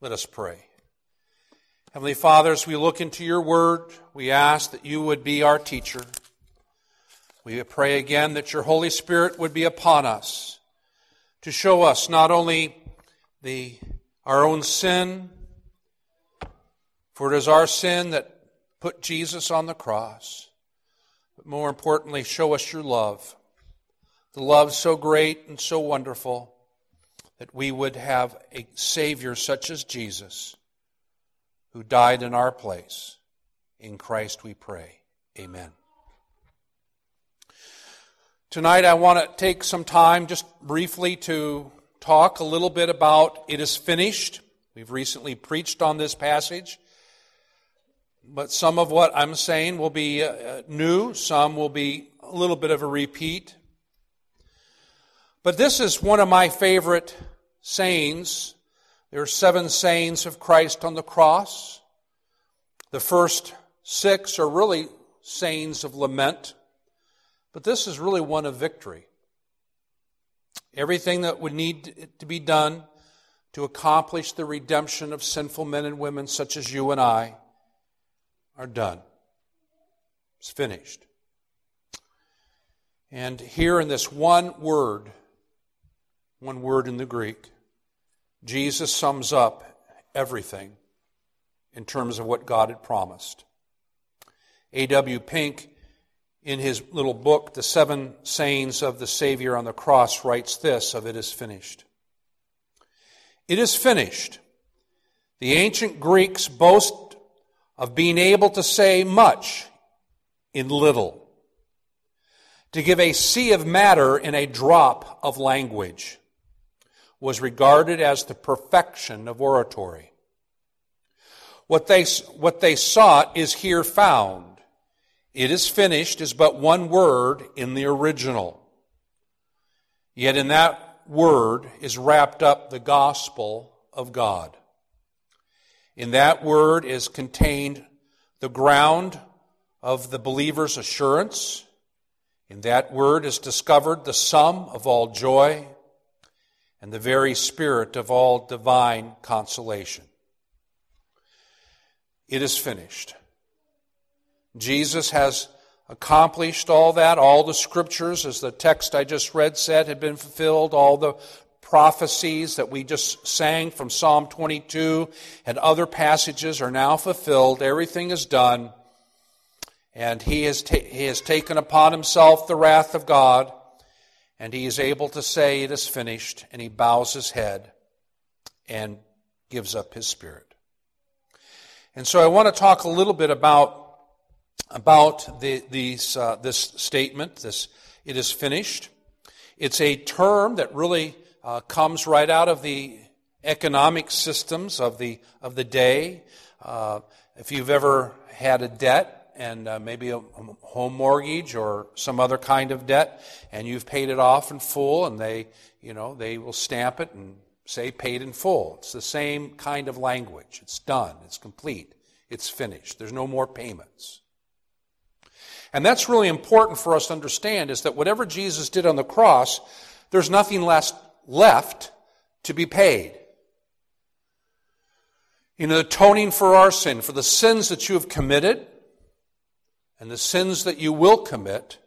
Let us pray. Heavenly Father, as we look into your word, we ask that you would be our teacher. We pray again that your Holy Spirit would be upon us to show us not only our own sin, for it is our sin that put Jesus on the cross, but more importantly, show us your love, the love so great and so wonderful that we would have a Savior such as Jesus, who died in our place. In Christ we pray. Amen. Tonight I want to take some time just briefly to talk a little bit about it is finished. We've recently preached on this passage, but some of what I'm saying will be new, some will be a little bit of a repeat. But this is one of my favorite sayings. There are 7 sayings of Christ on the cross. The first 6 are really sayings of lament, but this is really one of victory. Everything that would need to be done to accomplish the redemption of sinful men and women such as you and I are done. It's finished. And here in this one word in the Greek, Jesus sums up everything in terms of what God had promised. A.W. Pink, in his little book, The 7 Sayings of the Savior on the Cross, writes this of it is finished. It is finished. The ancient Greeks boast of being able to say much in little, to give a sea of matter in a drop of language was regarded as the perfection of oratory. What they sought is here found. It is finished is but one word in the original. Yet in that word is wrapped up the gospel of God. In that word is contained the ground of the believer's assurance. In that word is discovered the sum of all joy and the very spirit of all divine consolation. It is finished. Jesus has accomplished all that. All the scriptures, as the text I just read said, had been fulfilled. All the prophecies that we just sang from Psalm 22 and other passages are now fulfilled. Everything is done. And he has taken upon himself the wrath of God. And he is able to say it is finished. And he bows his head and gives up his spirit. And so I want to talk a little bit about this statement, this it is finished. It's a term that really comes right out of the economic systems of the day. If you've ever had a debt, and maybe a home mortgage or some other kind of debt, and you've paid it off in full, and they will stamp it and say paid in full. It's the same kind of language. It's done. It's complete. It's finished. There's no more payments. And that's really important for us to understand, is that whatever Jesus did on the cross, there's nothing left to be paid. The atoning for our sin, for the sins that you have committed, and the sins that you will commit,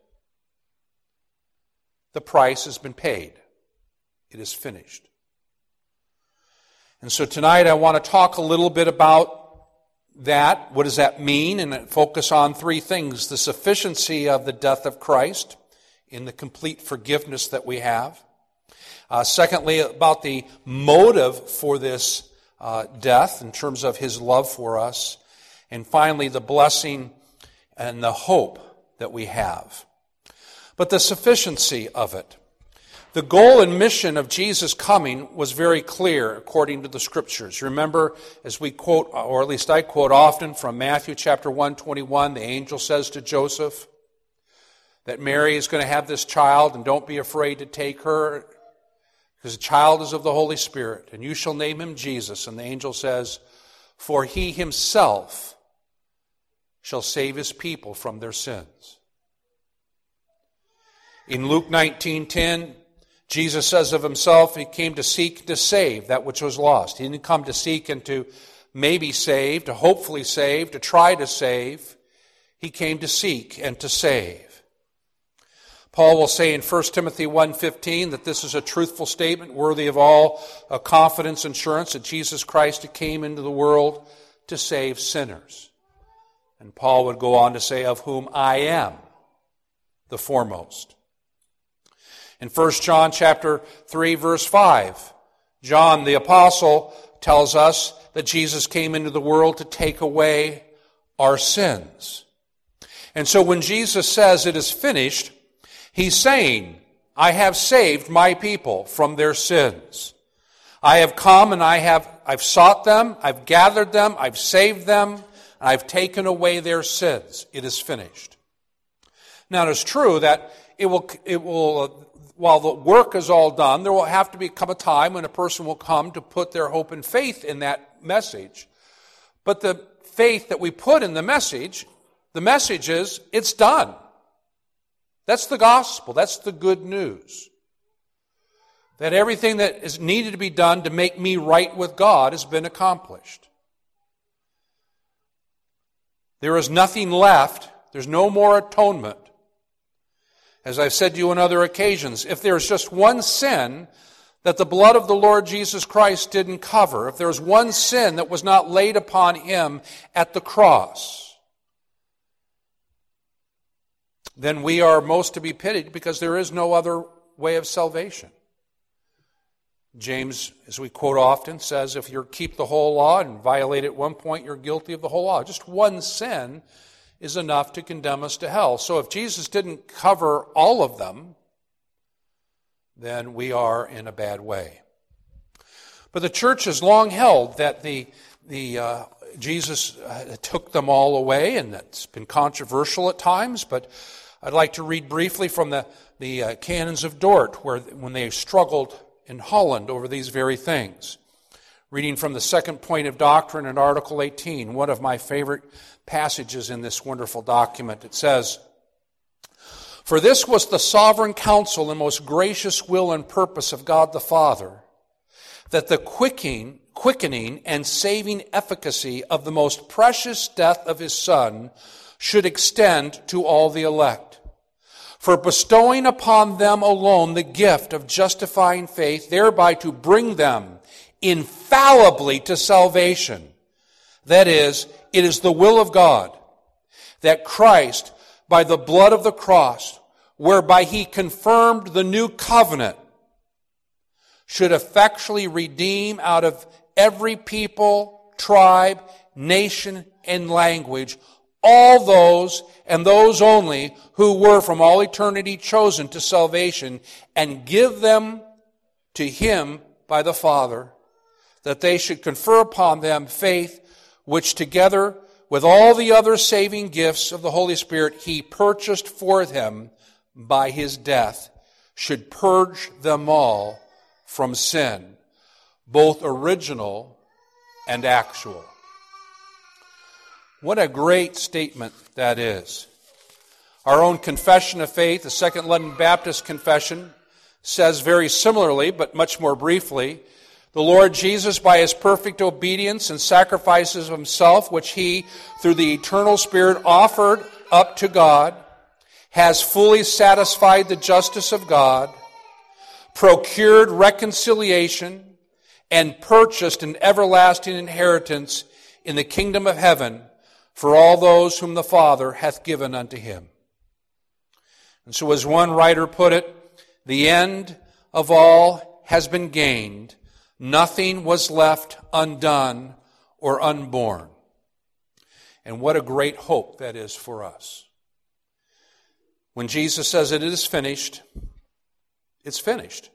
the price has been paid. It is finished. And so tonight I want to talk a little bit about that. What does that mean? And focus on 3 things. The sufficiency of the death of Christ in the complete forgiveness that we have. Secondly, about the motive for this death in terms of his love for us. And finally, the blessing and the hope that we have. But the sufficiency of it. The goal and mission of Jesus' coming was very clear according to the Scriptures. Remember, as we quote, or at least I quote often from Matthew chapter 1:21, the angel says to Joseph that Mary is going to have this child, and don't be afraid to take her, because the child is of the Holy Spirit, and you shall name him Jesus. And the angel says, for he himself shall save his people from their sins. In Luke 19:10, Jesus says of himself, he came to seek, to save that which was lost. He didn't come to seek and to maybe save, to hopefully save, to try to save. He came to seek and to save. Paul will say in 1 Timothy 1:15 that this is a truthful statement worthy of all confidence and assurance that Jesus Christ came into the world to save sinners. And Paul would go on to say, of whom I am the foremost. In 1 John chapter 3, verse 5, John the apostle tells us that Jesus came into the world to take away our sins. And so when Jesus says it is finished, he's saying, I have saved my people from their sins. I have come and I've sought them, I've gathered them, I've saved them, and I've taken away their sins. It is finished. Now it is true that it will while the work is all done, there will have to come a time when a person will come to put their hope and faith in that message. But the faith that we put in the message is, it's done. That's the gospel. That's the good news. That everything that is needed to be done to make me right with God has been accomplished. There is nothing left. There's no more atonement. As I've said to you on other occasions, if there's just one sin that the blood of the Lord Jesus Christ didn't cover, if there's one sin that was not laid upon him at the cross, then we are most to be pitied because there is no other way of salvation. James, as we quote often, says if you keep the whole law and violate it at one point, you're guilty of the whole law. Just one sin is enough to condemn us to hell. So if Jesus didn't cover all of them, then we are in a bad way. But the church has long held that Jesus took them all away, and that's been controversial at times. But I'd like to read briefly from the Canons of Dort, when they struggled in Holland over these very things. Reading from the second point of doctrine in Article 18, one of my favorite passages in this wonderful document. It says, "For this was the sovereign counsel and most gracious will and purpose of God the Father, that the quickening and saving efficacy of the most precious death of his Son should extend to all the elect. For bestowing upon them alone the gift of justifying faith, thereby to bring them infallibly to salvation. That is, it is the will of God that Christ, by the blood of the cross, whereby he confirmed the new covenant, should effectually redeem out of every people, tribe, nation, and language all those and those only who were from all eternity chosen to salvation, and give them to him by the Father, that they should confer upon them faith, which together with all the other saving gifts of the Holy Spirit he purchased for them by his death, should purge them all from sin, both original and actual." What a great statement that is. Our own Confession of Faith, the Second London Baptist Confession, says very similarly, but much more briefly, the Lord Jesus, by his perfect obedience and sacrifices of himself, which he, through the eternal Spirit, offered up to God, has fully satisfied the justice of God, procured reconciliation, and purchased an everlasting inheritance in the kingdom of heaven for all those whom the Father hath given unto him. And so as one writer put it, the end of all has been gained. Nothing was left undone or unborn. And what a great hope that is for us. When Jesus says it is finished, it's finished.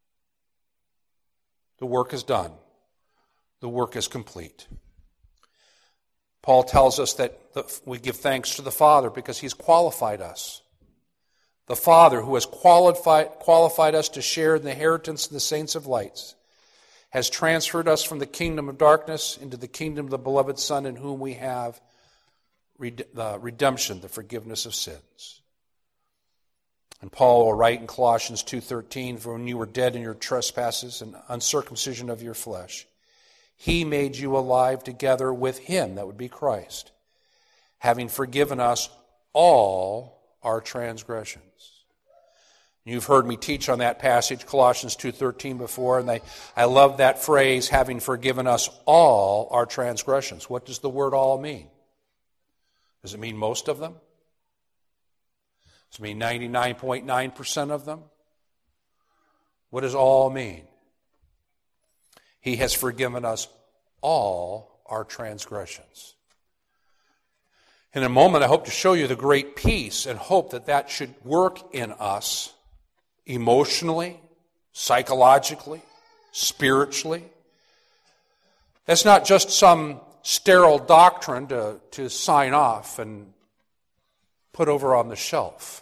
The work is done. The work is complete. Paul tells us that we give thanks to the Father because he's qualified us. The Father, who has qualified us to share in the inheritance of the saints of lights, has transferred us from the kingdom of darkness into the kingdom of the beloved Son, in whom we have redemption, the forgiveness of sins. And Paul will write in Colossians 2:13, for when you were dead in your trespasses and uncircumcision of your flesh, he made you alive together with him, that would be Christ, having forgiven us all our transgressions. You've heard me teach on that passage, Colossians 2:13 before, and I love that phrase, having forgiven us all our transgressions. What does the word all mean? Does it mean most of them? Does it mean 99.9% of them? What does all mean? He has forgiven us all our transgressions. In a moment, I hope to show you the great peace and hope that should work in us emotionally, psychologically, spiritually. That's not just some sterile doctrine to sign off and put over on the shelf.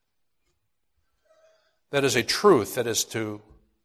That is a truth that is to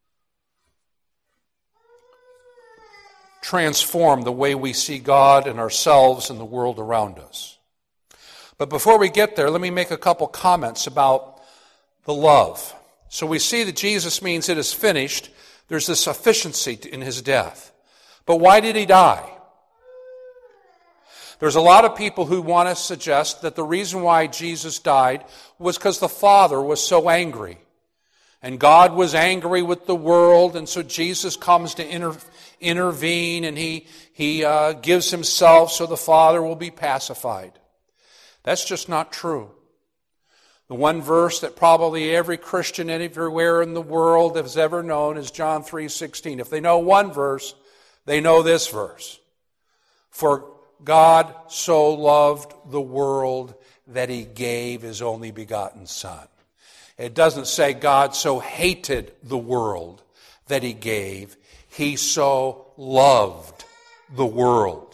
transform the way we see God and ourselves and the world around us. But before we get there, let me make a couple comments about the love. So we see that Jesus means it is finished. There's this sufficiency in his death. But why did he die? There's a lot of people who want to suggest that the reason why Jesus died was because the Father was so angry. And God was angry with the world, and so Jesus comes to intervene, and he gives himself so the Father will be pacified. That's just not true. The one verse that probably every Christian everywhere in the world has ever known is John 3:16. If they know one verse, they know this verse. For God so loved the world that he gave his only begotten Son. It doesn't say God so hated the world that he gave. He so loved the world.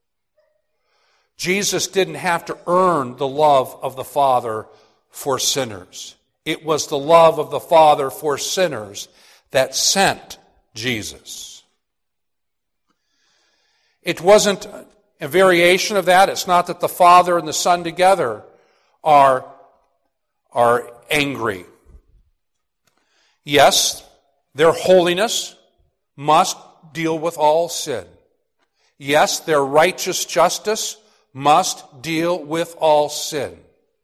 Jesus didn't have to earn the love of the Father for sinners. It was the love of the Father for sinners that sent Jesus. It wasn't a variation of that. It's not that the Father and the Son together are angry. Yes, their holiness must deal with all sin. Yes, their righteous justice must deal with all sin.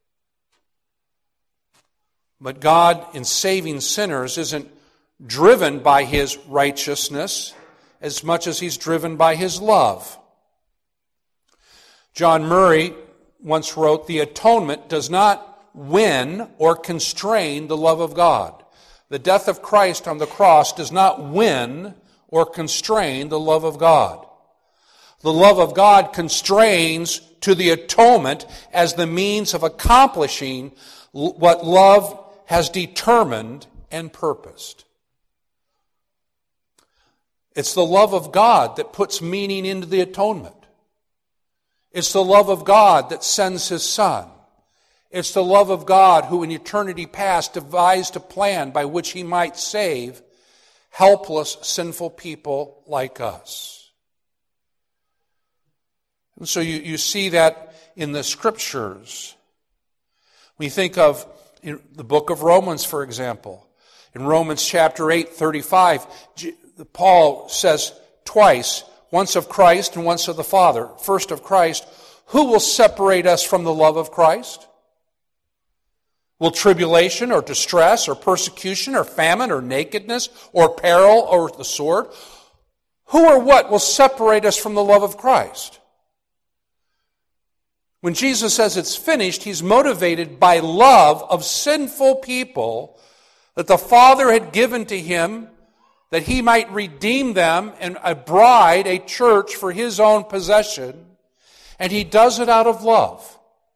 But God, in saving sinners, isn't driven by his righteousness as much as he's driven by his love. John Murray once wrote, "The atonement does not win or constrain the love of God." The death of Christ on the cross does not win or constrain the love of God. The love of God constrains to the atonement as the means of accomplishing what love has determined and purposed. It's the love of God that puts meaning into the atonement. It's the love of God that sends his Son. It's the love of God who in eternity past devised a plan by which he might save helpless, sinful people like us. And so you see that in the Scriptures. We think of in the book of Romans, for example. In Romans chapter 8:35, Paul says twice, once of Christ and once of the Father. First of Christ, who will separate us from the love of Christ? Will tribulation or distress or persecution or famine or nakedness or peril or the sword? Who or what will separate us from the love of Christ? When Jesus says it's finished, he's motivated by love of sinful people that the Father had given to him that he might redeem them and a bride, a church for his own possession. And he does it out of love.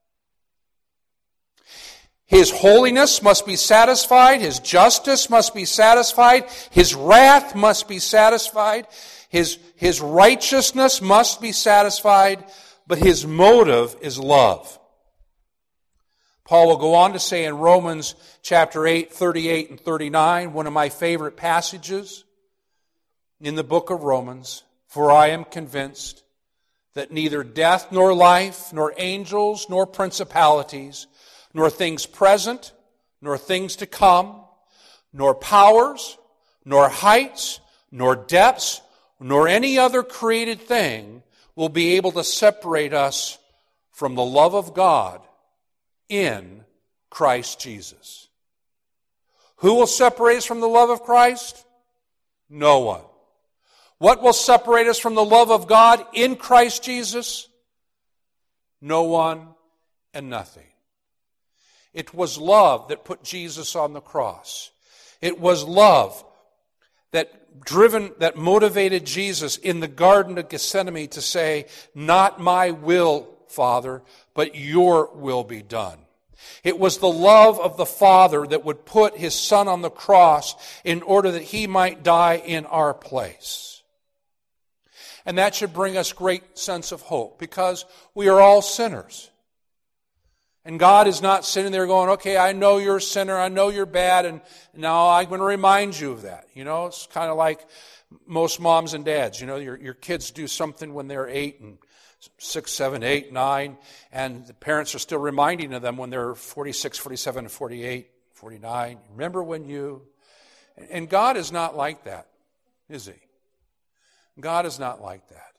His holiness must be satisfied. His justice must be satisfied. His wrath must be satisfied. His righteousness must be satisfied. But his motive is love. Paul will go on to say in Romans chapter 8, 38 and 39, one of my favorite passages in the book of Romans, "For I am convinced that neither death nor life, nor angels, nor principalities, nor things present, nor things to come, nor powers, nor heights, nor depths, nor any other created thing will be able to separate us from the love of God in Christ Jesus. Who will separate us from the love of Christ? No one. What will separate us from the love of God in Christ Jesus? No one and nothing. It was love that put Jesus on the cross. It was love that motivated Jesus in the Garden of Gethsemane to say, "Not my will, Father, but your will be done." It was the love of the Father that would put his Son on the cross in order that he might die in our place. And that should bring us great sense of hope, because we are all sinners. And God is not sitting there going, "Okay, I know you're a sinner, I know you're bad, and now I'm going to remind you of that." You know, it's kind of like most moms and dads. You know, your kids do something when they're 8 and 6, 7, 8, 9, and the parents are still reminding them when they're 46, 47, 48, 49. Remember when you... And God is not like that, is he? God is not like that.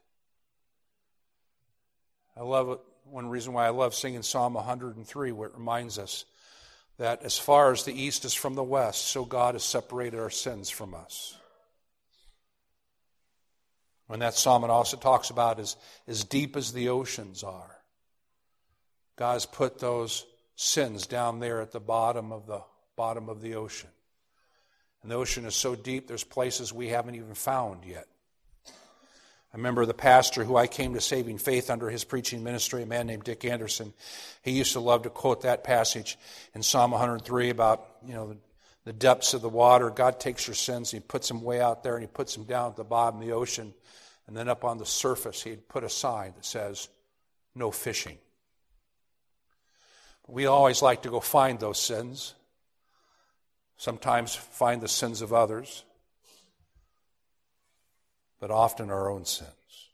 I love it. One reason why I love singing Psalm 103, where it reminds us that as far as the east is from the west, so God has separated our sins from us. When that psalm, it also talks about as deep as the oceans are. God has put those sins down there at the bottom of the ocean. And the ocean is so deep, there's places we haven't even found yet. I remember the pastor who I came to saving faith under his preaching ministry, a man named Dick Anderson. He used to love to quote that passage in Psalm 103 about, the depths of the water. God takes your sins, and he puts them way out there, and he puts them down at the bottom of the ocean. And then up on the surface, he'd put a sign that says, "No fishing." But we always like to go find those sins. Sometimes find the sins of others, but often our own sins.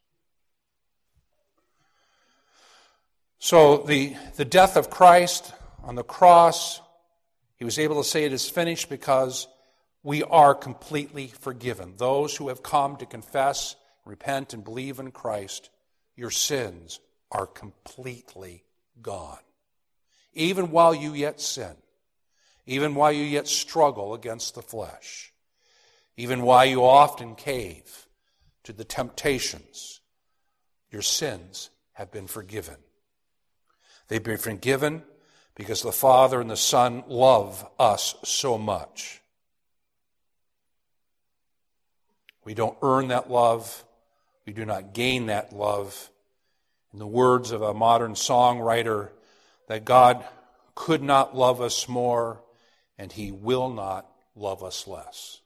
So the death of Christ on the cross, he was able to say it is finished because we are completely forgiven. Those who have come to confess, repent, and believe in Christ, your sins are completely gone. Even while you yet sin, even while you yet struggle against the flesh, even while you often cave to the temptations, your sins have been forgiven. They've been forgiven because the Father and the Son love us so much. We don't earn that love. We do not gain that love. In the words of a modern songwriter, that God could not love us more, and he will not love us less.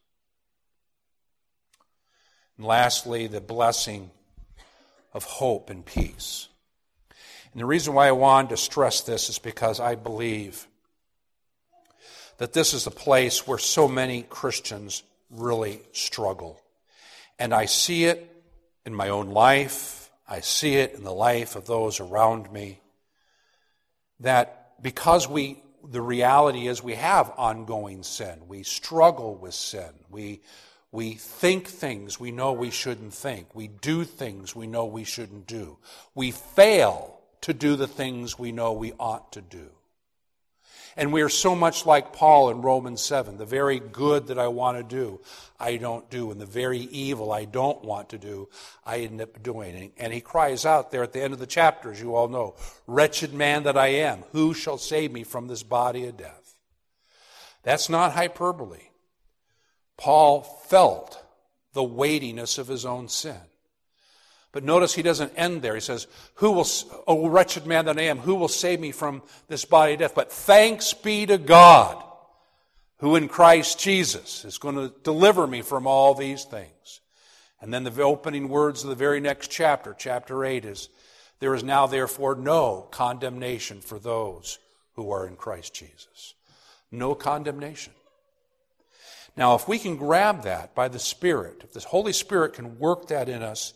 And lastly, the blessing of hope and peace. And the reason why I wanted to stress this is because I believe that this is a place where so many Christians really struggle. And I see it in my own life. I see it in the life of those around me. That because the reality is we have ongoing sin. We struggle with sin. We think things we know we shouldn't think. We do things we know we shouldn't do. We fail to do the things we know we ought to do. And we are so much like Paul in Romans 7. The very good that I want to do, I don't do. And the very evil I don't want to do, I end up doing. And he cries out there at the end of the chapter, as you all know, "Wretched man that I am, who shall save me from this body of death?" That's not hyperbole. Paul felt the weightiness of his own sin. But notice he doesn't end there. He says, "O wretched man that I am, who will save me from this body of death? But thanks be to God, who in Christ Jesus is going to deliver me from all these things." And then the opening words of the very next chapter, chapter 8, is, "There is now therefore no condemnation for those who are in Christ Jesus." No condemnation. Now, if we can grab that by the Spirit, if the Holy Spirit can work that in us,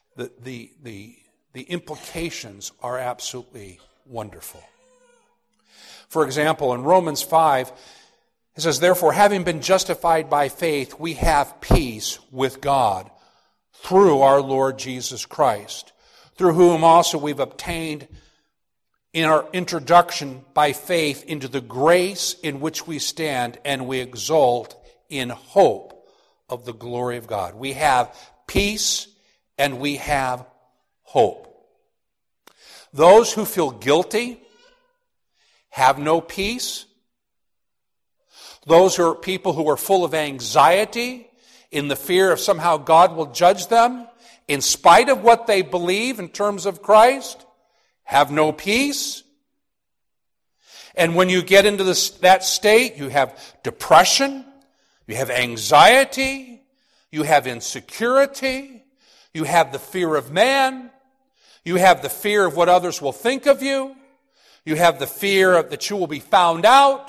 the implications are absolutely wonderful. For example, in Romans 5, it says, "Therefore, having been justified by faith, we have peace with God through our Lord Jesus Christ, through whom also we've obtained in our introduction by faith into the grace in which we stand, and we exult in hope of the glory of God." We have peace and we have hope. Those who feel guilty have no peace. Those who are people who are full of anxiety in the fear of somehow God will judge them in spite of what they believe in terms of Christ have no peace. And when you get into that state, you have depression, you have anxiety, you have insecurity, you have the fear of man, you have the fear of what others will think of you, you have the fear that you will be found out.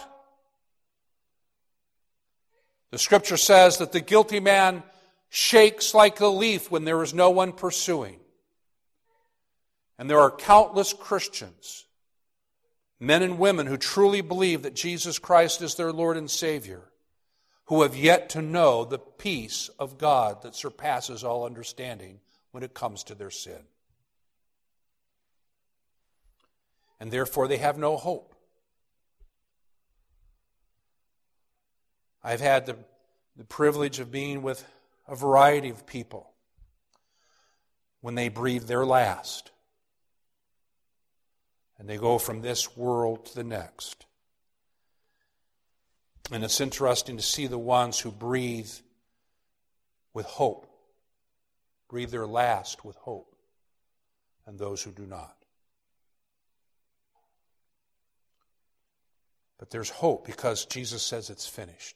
The Scripture says that the guilty man shakes like a leaf when there is no one pursuing. And there are countless Christians, men and women who truly believe that Jesus Christ is their Lord and Savior, who have yet to know the peace of God that surpasses all understanding when it comes to their sin. And therefore they have no hope. I've had the privilege of being with a variety of people when they breathe their last. And they go from this world to the next. And it's interesting to see the ones who breathe with hope, breathe their last with hope, and those who do not. But there's hope because Jesus says it's finished.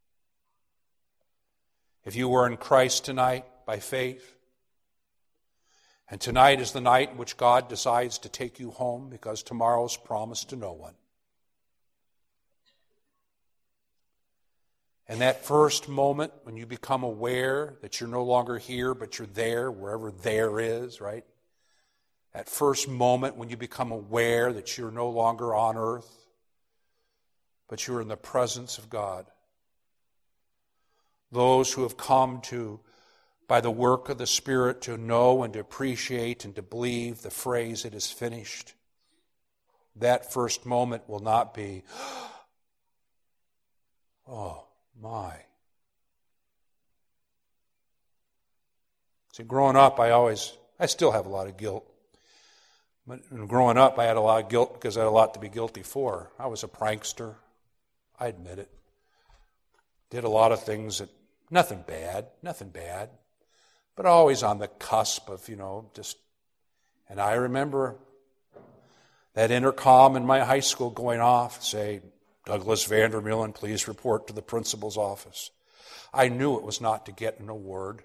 If you were in Christ tonight by faith, and tonight is the night in which God decides to take you home because tomorrow is promised to no one. And that first moment when you become aware that you're no longer here, but you're there, wherever there is, right? That first moment when you become aware that you're no longer on earth, but you're in the presence of God. Those who have come to, by the work of the Spirit, to know and to appreciate and to believe the phrase, "it is finished," that first moment will not be, "Oh, my." See, growing up, I still have a lot of guilt. But growing up, I had a lot of guilt because I had a lot to be guilty for. I was a prankster. I admit it. Did a lot of things that, nothing bad, but always on the cusp of, and I remember that intercom in my high school going off, say, "Douglas Vandermeulen, please report to the principal's office." I knew it was not to get an award.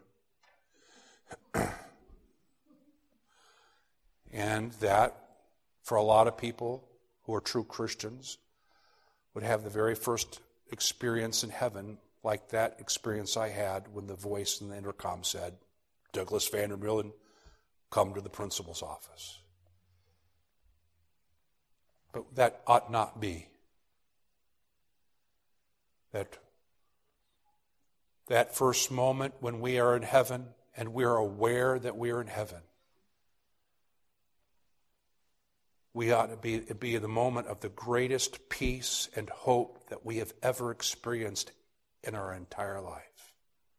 And that, for a lot of people who are true Christians, would have the very first experience in heaven like that experience I had when the voice in the intercom said, "Douglas Vandermeulen, come to the principal's office." But that ought not be. That first moment when we are in heaven and we are aware that we are in heaven, we ought to be the moment of the greatest peace and hope that we have ever experienced in our entire life.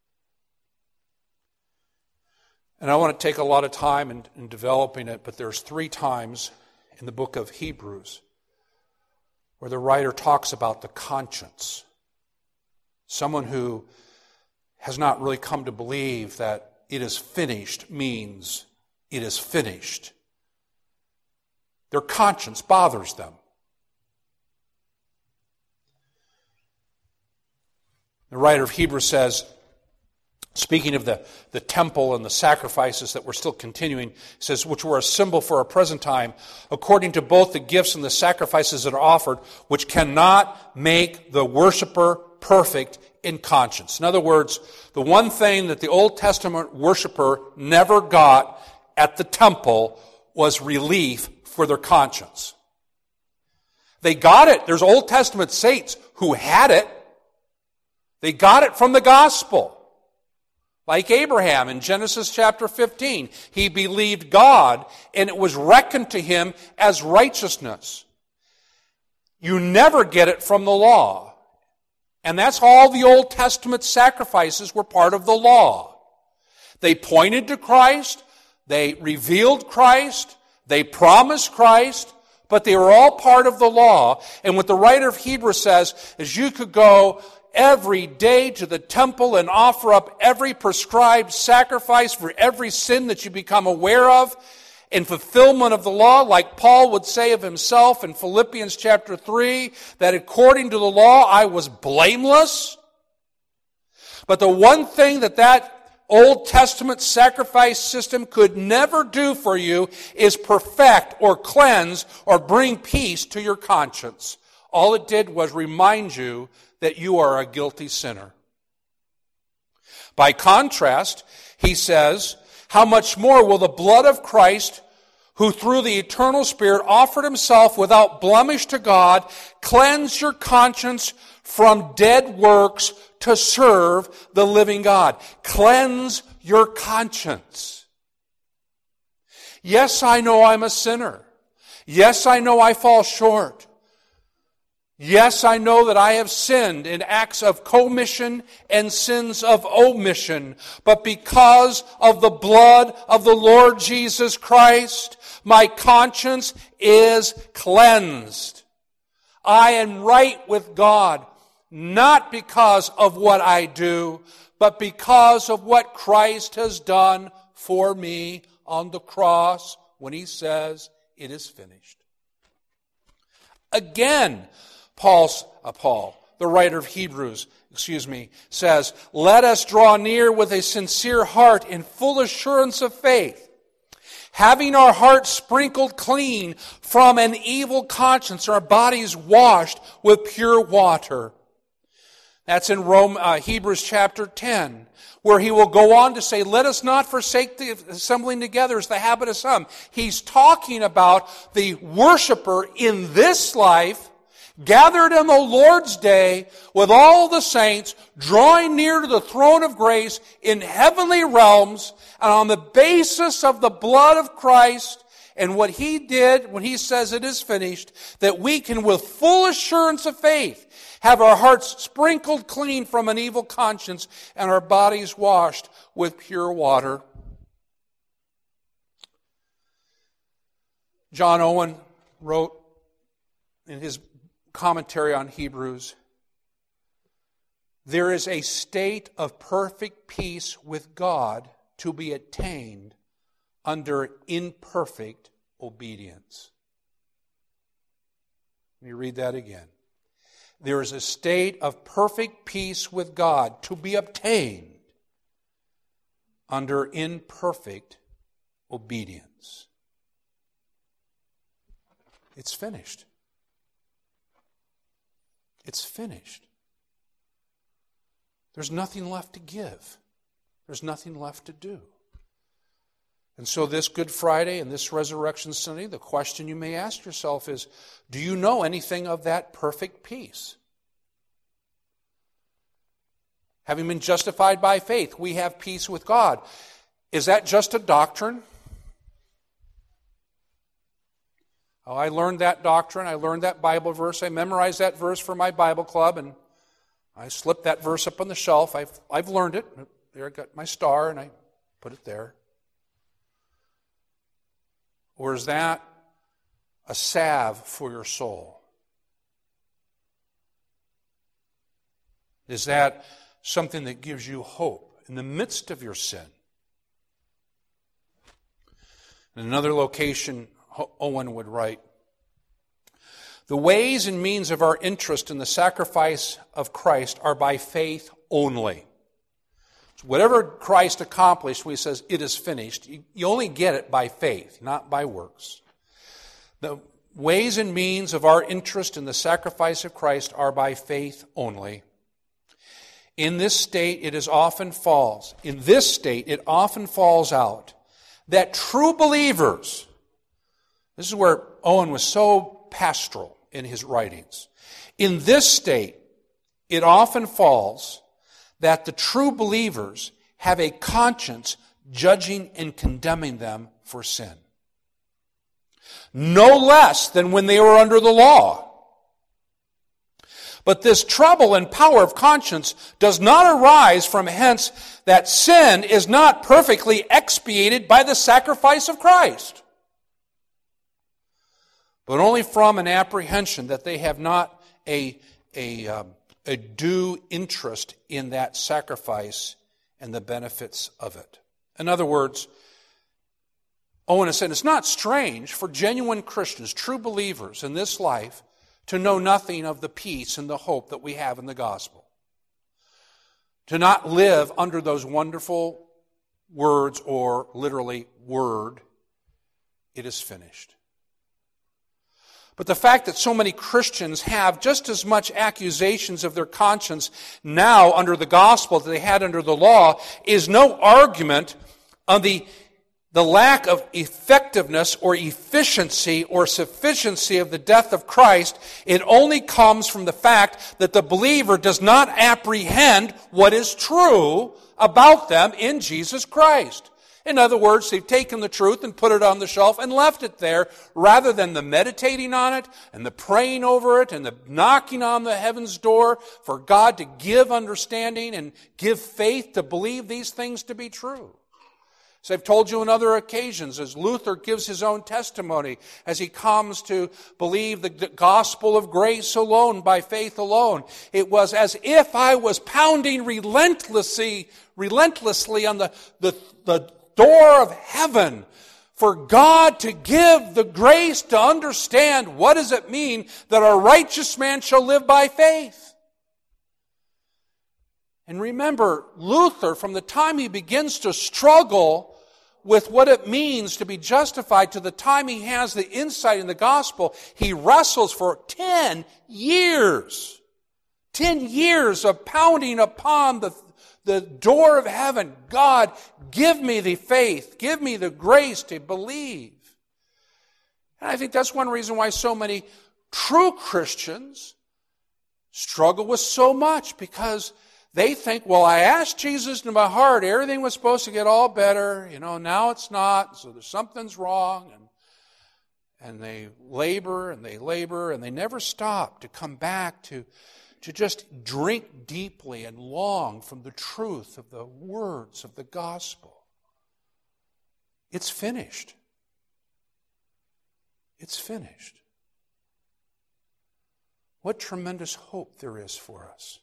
And I want to take a lot of time in developing it, but there's 3 times in the book of Hebrews where the writer talks about the conscience. Someone who has not really come to believe that it is finished means it is finished. Their conscience bothers them. The writer of Hebrews says, speaking of the temple and the sacrifices that were still continuing, says, "which were a symbol for our present time, according to both the gifts and the sacrifices that are offered, which cannot make the worshiper perfect in conscience." In other words, the one thing that the Old Testament worshiper never got at the temple was relief for their conscience. They got it. There's Old Testament saints who had it. They got it from the gospel. Like Abraham in Genesis chapter 15. He believed God, and it was reckoned to him as righteousness. You never get it from the law. And that's all the Old Testament sacrifices were part of the law. They pointed to Christ, they revealed Christ, they promised Christ, but they were all part of the law. And what the writer of Hebrews says is you could go every day to the temple and offer up every prescribed sacrifice for every sin that you become aware of in fulfillment of the law, like Paul would say of himself in Philippians chapter 3, that according to the law I was blameless. But the one thing that Old Testament sacrifice system could never do for you is perfect or cleanse or bring peace to your conscience. All it did was remind you that you are a guilty sinner. By contrast, he says, how much more will the blood of Christ, who through the eternal Spirit offered himself without blemish to God, cleanse your conscience from dead works to serve the living God. Cleanse your conscience. Yes, I know I'm a sinner. Yes, I know I fall short. Yes, I know that I have sinned in acts of commission and sins of omission. But because of the blood of the Lord Jesus Christ, my conscience is cleansed. I am right with God, not because of what I do, but because of what Christ has done for me on the cross when he says, it is finished. Again, Paul, the writer of Hebrews, says, let us draw near with a sincere heart in full assurance of faith, having our hearts sprinkled clean from an evil conscience, our bodies washed with pure water. That's in Hebrews chapter 10, where he will go on to say, let us not forsake the assembling together as the habit of some. He's talking about the worshiper in this life, gathered on the Lord's day with all the saints, drawing near to the throne of grace in heavenly realms, and on the basis of the blood of Christ and what he did when he says it is finished, that we can with full assurance of faith have our hearts sprinkled clean from an evil conscience and our bodies washed with pure water. John Owen wrote in his commentary on Hebrews, there is a state of perfect peace with God to be attained under imperfect obedience. Let me read that again. There is a state of perfect peace with God to be obtained under imperfect obedience. It's finished. It's finished. There's nothing left to give. There's nothing left to do. And so this Good Friday and this Resurrection Sunday, the question you may ask yourself is, do you know anything of that perfect peace? Having been justified by faith, we have peace with God. Is that just a doctrine? Oh, I learned that doctrine. I learned that Bible verse. I memorized that verse for my Bible club, and I slipped that verse up on the shelf. I've learned it. There I got my star, and I put it there. Or is that a salve for your soul? Is that something that gives you hope in the midst of your sin? In another location, Owen would write, the ways and means of our interest in the sacrifice of Christ are by faith only. So whatever Christ accomplished when he says it is finished, you only get it by faith, not by works. The ways and means of our interest in the sacrifice of Christ are by faith only. In this state it often falls out that true believers, this is where Owen was so pastoral. in his writings. In this state, it often falls that the true believers have a conscience judging and condemning them for sin. No less than when they were under the law. But this trouble and power of conscience does not arise from hence that sin is not perfectly expiated by the sacrifice of Christ, but only from an apprehension that they have not a due interest in that sacrifice and the benefits of it. In other words, Owen has said it's not strange for genuine Christians, true believers in this life, to know nothing of the peace and the hope that we have in the gospel. To not live under those wonderful words, or literally word, it is finished. But the fact that so many Christians have just as much accusations of their conscience now under the gospel that they had under the law is no argument on the lack of effectiveness or efficiency or sufficiency of the death of Christ. It only comes from the fact that the believer does not apprehend what is true about them in Jesus Christ. In other words, they've taken the truth and put it on the shelf and left it there, rather than the meditating on it and the praying over it and the knocking on the heaven's door for God to give understanding and give faith to believe these things to be true. As I've told you on other occasions, as Luther gives his own testimony, as he comes to believe the gospel of grace alone, by faith alone, it was as if I was pounding relentlessly on the door of heaven for God to give the grace to understand what does it mean that a righteous man shall live by faith. And remember, Luther, from the time he begins to struggle with what it means to be justified to the time he has the insight in the gospel, he wrestles for 10 years. 10 years of pounding upon the door of heaven. God, give me the faith. Give me the grace to believe. And I think that's one reason why so many true Christians struggle with so much, because they think, well, I asked Jesus into my heart, everything was supposed to get all better, now it's not, so there's something's wrong. And they labor and they never stop to come back to just drink deeply and long from the truth of the words of the gospel. It's finished. It's finished. What tremendous hope there is for us.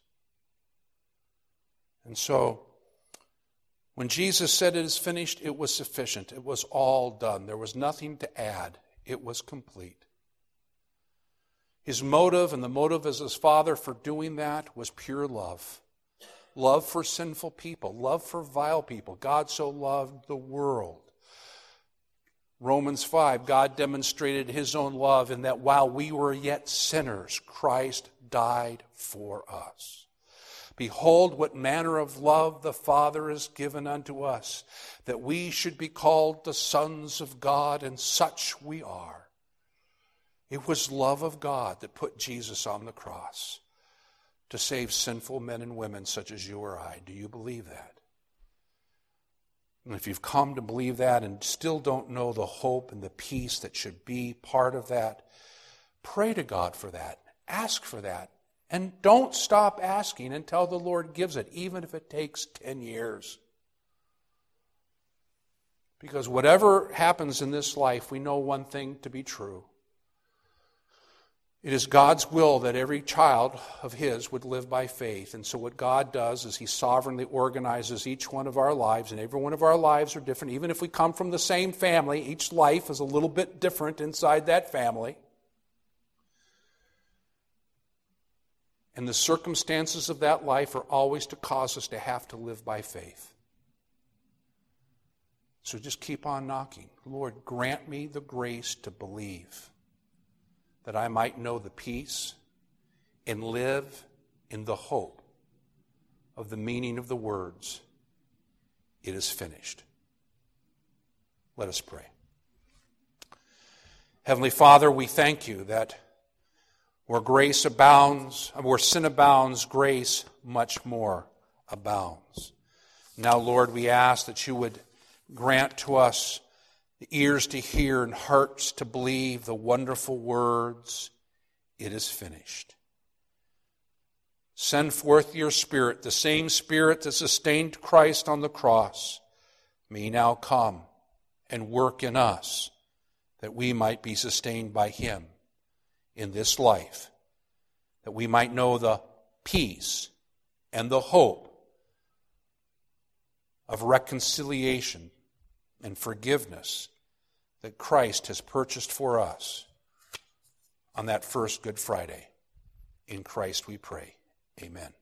And so, when Jesus said it is finished, it was sufficient. It was all done. There was nothing to add. It was complete. His motive and the motive as his Father for doing that was pure love. Love for sinful people. Love for vile people. God so loved the world. Romans 5, God demonstrated his own love in that while we were yet sinners, Christ died for us. Behold, what manner of love the Father has given unto us, that we should be called the sons of God, and such we are. It was love of God that put Jesus on the cross to save sinful men and women such as you or I. Do you believe that? And if you've come to believe that and still don't know the hope and the peace that should be part of that, pray to God for that. Ask for that. And don't stop asking until the Lord gives it, even if it takes 10 years. Because whatever happens in this life, we know one thing to be true. It is God's will that every child of his would live by faith. And so what God does is he sovereignly organizes each one of our lives, and every one of our lives are different. Even if we come from the same family, each life is a little bit different inside that family. And the circumstances of that life are always to cause us to have to live by faith. So just keep on knocking. Lord, grant me the grace to believe, that I might know the peace and live in the hope of the meaning of the words, it is finished. Let us pray. Heavenly Father, we thank you that Where grace abounds, where sin abounds, grace much more abounds. Now, Lord, we ask that you would grant to us the ears to hear and hearts to believe the wonderful words, "It is finished." Send forth your Spirit, the same Spirit that sustained Christ on the cross, may now come and work in us, that we might be sustained by him in this life, that we might know the peace and the hope of reconciliation and forgiveness that Christ has purchased for us on that first Good Friday. In Christ we pray. Amen.